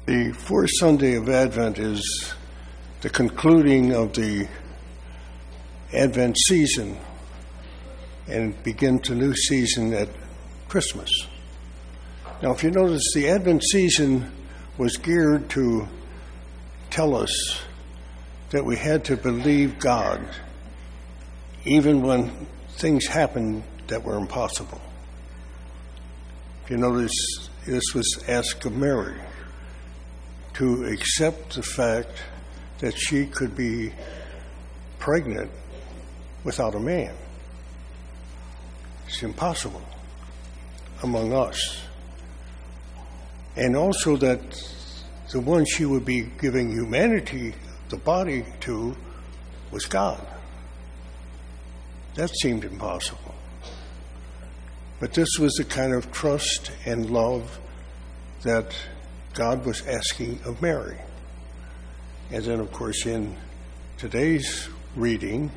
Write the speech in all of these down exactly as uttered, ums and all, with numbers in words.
The fourth Sunday of Advent is the concluding of the Advent season and begins a new season at Christmas. Now, if you notice, the Advent season was geared to tell us that we had to believe God even when things happened that were impossible. If you notice, this was asked of Mary to accept the fact that she could be pregnant without a man. It's impossible among us. And also that the one she would be giving humanity, the body to, was God. That seemed impossible. But this was the kind of trust and love that God was asking of Mary. And then, of course, in today's reading,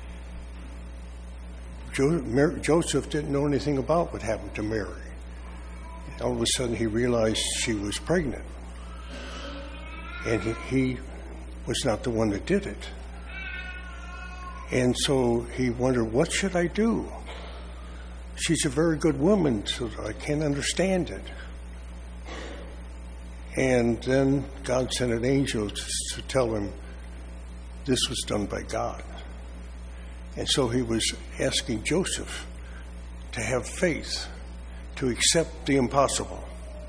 Joseph didn't know anything about what happened to Mary. All of a sudden, he realized she was pregnant. And he, he was not the one that did it. And so he wondered, what should I do? She's a very good woman, so I can't understand it. And then God sent an angel to, to tell him this was done by God. And so he was asking Joseph to have faith, to accept the impossible.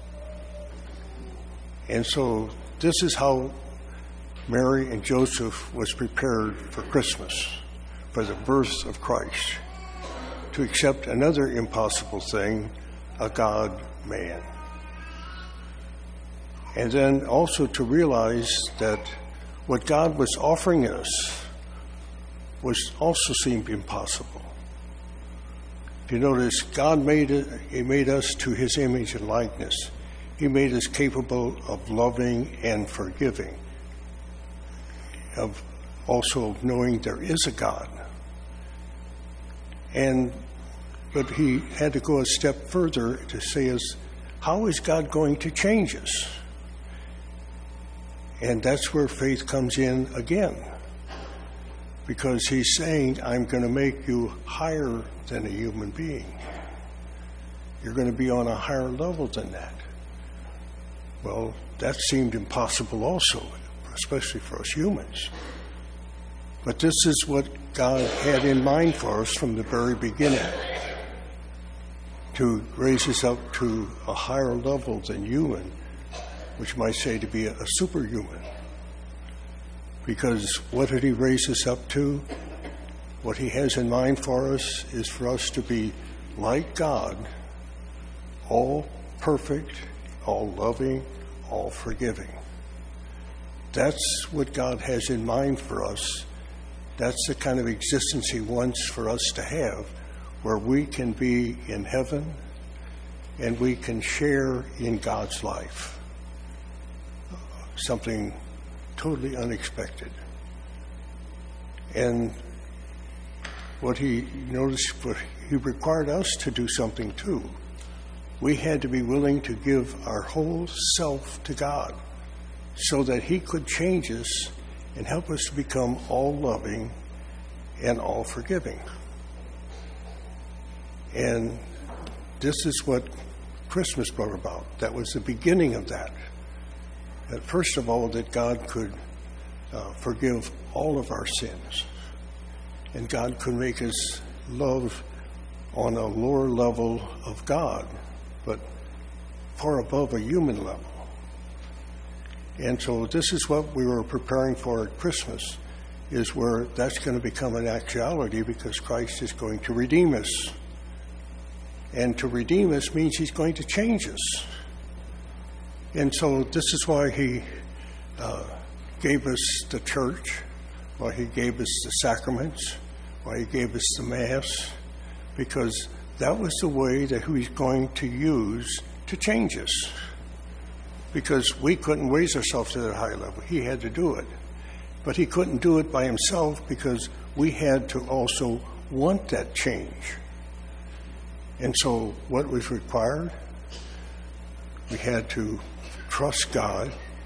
And so this is how Mary and Joseph was prepared for Christmas, for the birth of Christ, to accept another impossible thing, a God-man. And then also to realize that what God was offering us was also seemed impossible. If you notice, God made it, He made us to His image and likeness. He made us capable of loving and forgiving, of also of knowing there is a God. And but He had to go a step further to say us, how is God going to change us? And that's where faith comes in again. Because He's saying, I'm going to make you higher than a human being. You're going to be on a higher level than that. Well, that seemed impossible also, especially for us humans. But this is what God had in mind for us from the very beginning, to raise us up to a higher level than human, which might say to be a, a superhuman. Because what did He raise us up to? What He has in mind for us is for us to be like God, all perfect, all loving, all forgiving. That's what God has in mind for us. That's the kind of existence He wants for us to have, where we can be in heaven and we can share in God's life. Something totally unexpected. And what He noticed, what He required us to do something too. We had to be willing to give our whole self to God so that He could change us and help us to become all loving and all forgiving. And this is what Christmas brought about. That was the beginning of that. That first of all, that God could uh, forgive all of our sins. And God could make us love on a lower level of God, but far above a human level. And so this is what we were preparing for at Christmas, is where that's going to become an actuality, because Christ is going to redeem us. And to redeem us means He's going to change us. And so this is why He uh, gave us the church, why He gave us the sacraments, why He gave us the Mass, because that was the way that He's going to use to change us. Because we couldn't raise ourselves to that high level. He had to do it. But He couldn't do it by Himself, because we had to also want that change. And so what was required? We had to trust God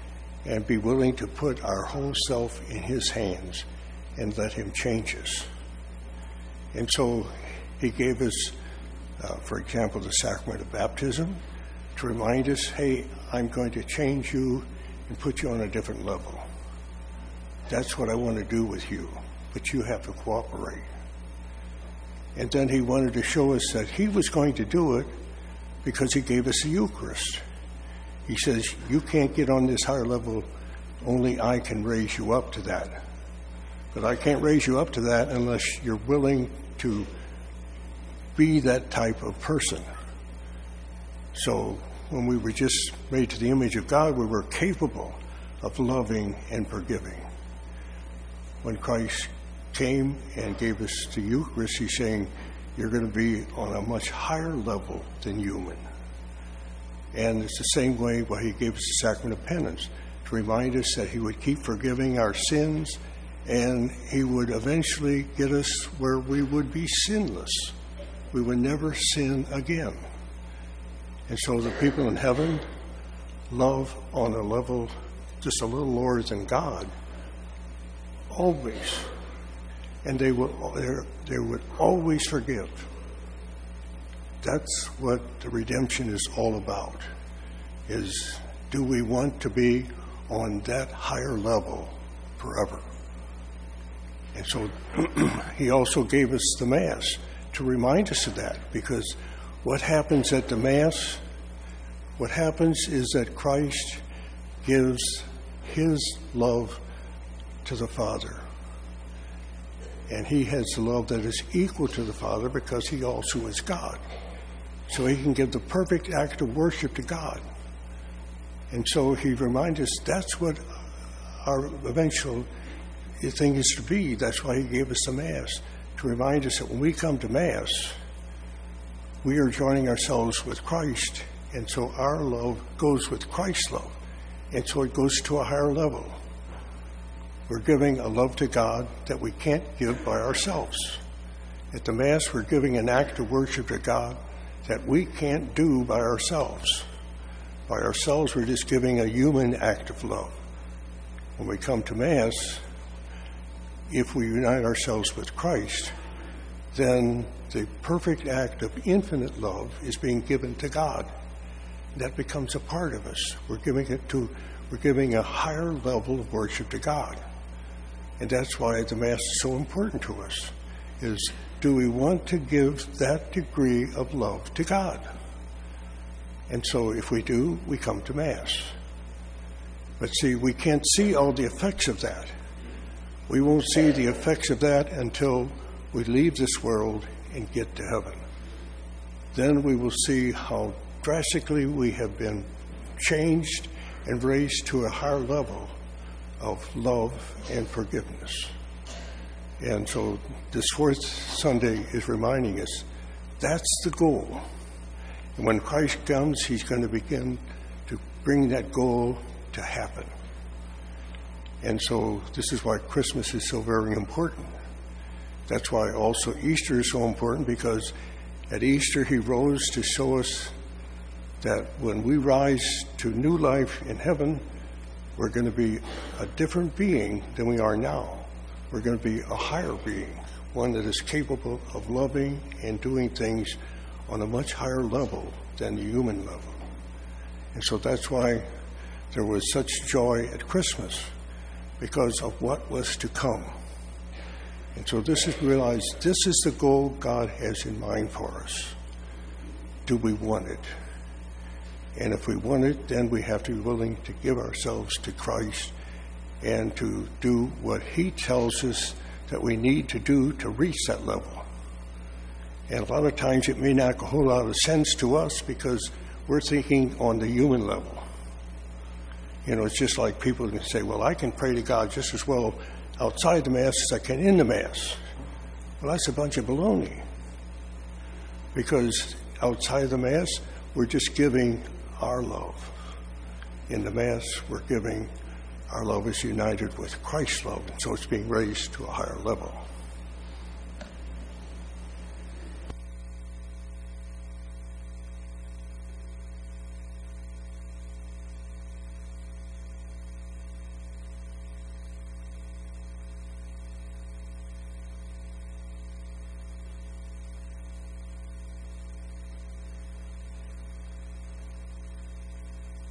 and be willing to put our whole self in his hands and let him change us. And so he gave us, uh, for example, the sacrament of baptism to remind us, hey, I'm going to change you and put you on a different level. That's what I want to do with you, but you have to cooperate. And then he wanted to show us that he was going to do it because he gave us the Eucharist. He says, you can't get on this higher level, only I can raise you up to that. But I can't raise you up to that unless you're willing to be that type of person. So when we were just made to the image of God, we were capable of loving and forgiving. When Christ came and gave us the Eucharist, he's saying, you're going to be on a much higher level than human. And it's the same way why he gave us the sacrament of penance, to remind us that he would keep forgiving our sins, and he would eventually get us where we would be sinless. We would never sin again. And so the people in heaven love on a level just a little lower than God, always. And they will, they would always forgive. That's what the redemption is all about, is do we want to be on that higher level forever? And so he also gave us the Mass to remind us of that, because what happens at the Mass, what happens is that Christ gives his love to the Father. And he has the love that is equal to the Father because he also is God. So he can give the perfect act of worship to God. And so he reminds us that's what our eventual thing is to be. That's why he gave us the Mass, to remind us that when we come to Mass, we are joining ourselves with Christ. And so our love goes with Christ's love. And so it goes to a higher level. We're giving a love to God that we can't give by ourselves. At the Mass, we're giving an act of worship to God that we can't do by ourselves. By ourselves, we're just giving a human act of love. When we come to Mass, if we unite ourselves with Christ, then the perfect act of infinite love is being given to God. That becomes a part of us. We're giving it to, we're giving a higher level of worship to God. And that's why the Mass is so important to us, is do we want to give that degree of love to God? And so if we do, we come to Mass. But see, we can't see all the effects of that. We won't see the effects of that until we leave this world and get to heaven. Then we will see how drastically we have been changed and raised to a higher level of love and forgiveness. And so this fourth Sunday is reminding us that's the goal. And when Christ comes, he's going to begin to bring that goal to happen. And so this is why Christmas is so very important. That's why also Easter is so important, because at Easter he rose to show us that when we rise to new life in heaven, we're going to be a different being than we are now. We're going to be a higher being, one that is capable of loving and doing things on a much higher level than the human level. And so that's why there was such joy at Christmas, because of what was to come. And so this is realized, this is the goal God has in mind for us. Do we want it? And if we want it, then we have to be willing to give ourselves to Christ and to do what he tells us that we need to do to reach that level. And a lot of times it may not make a whole lot of sense to us because we're thinking on the human level. You know, it's just like people can say, well, I can pray to God just as well outside the Mass as I can in the Mass. Well, that's a bunch of baloney. Because outside the Mass, we're just giving our love. In the Mass, we're giving our love is united with Christ's love, and so it's being raised to a higher level.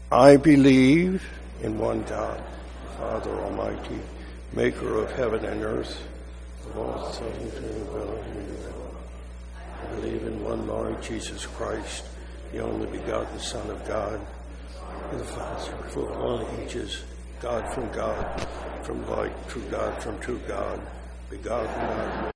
I believe in one God, Father Almighty, maker of heaven and earth, of all things and I believe in one Lord Jesus Christ, the only begotten Son of God, the Father of all ages, God from God, from light, true God from true God, begotten,